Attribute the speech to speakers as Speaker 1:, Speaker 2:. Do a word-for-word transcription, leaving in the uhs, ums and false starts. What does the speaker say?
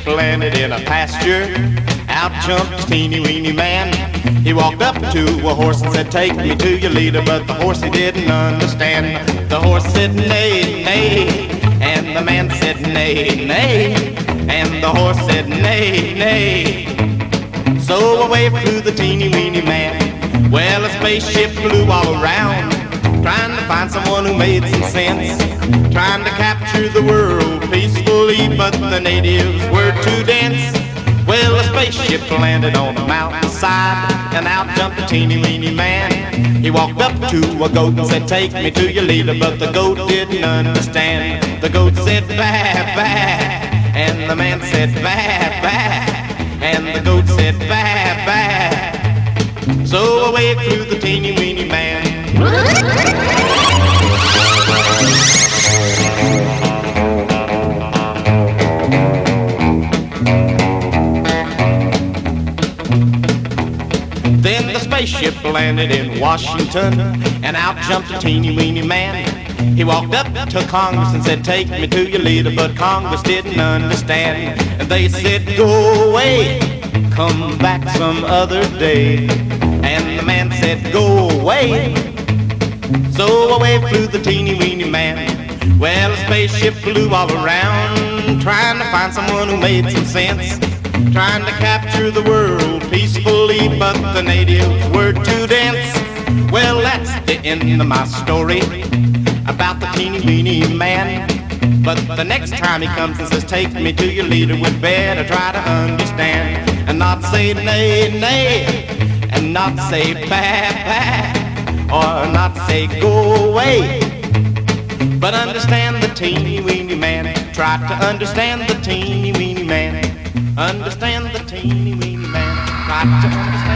Speaker 1: landed in a pasture. Out jumped a teeny weeny man. He walked up to a horse and said, "Take me to your leader," but the horse he didn't understand. The horse said, "Nay, nay," and the man said, "Nay, nay," and the horse said, "Nay, nay." So away flew the teeny weeny man. Well, a spaceship flew all around, trying to find someone who made some sense, trying to capture the world peacefully, but the natives were too dense. Well, a spaceship landed on a mountainside, and out jumped a teeny weeny man. He walked up to a goat and said, "Take me to your leader," but the goat didn't understand. The goat said, "Bah, bah," and the man said, "Bah, bah," and the goat said, "Bah, bah." So away flew the teeny weeny man. Then the spaceship landed in Washington, and out jumped a teeny weeny man. He walked up to Congress and said, "Take me to your leader," but Congress didn't understand. And they said, "Go away, come back some other day." And the man said, "Go away." So away flew the teeny weeny man. Well, the spaceship flew all around, trying to find someone who made some sense, trying to capture the world peacefully, but the natives were too dense. Well, that's the end of my story about the teeny weeny man. But the next time he comes and says, "Take me to your leader," we'd better try to understand, and not say nay, nay, and not say bah, bah, or not say go away, but understand the teeny weeny man. Try to understand the teeny weeny man. Understand the teeny weeny man. Try to understand.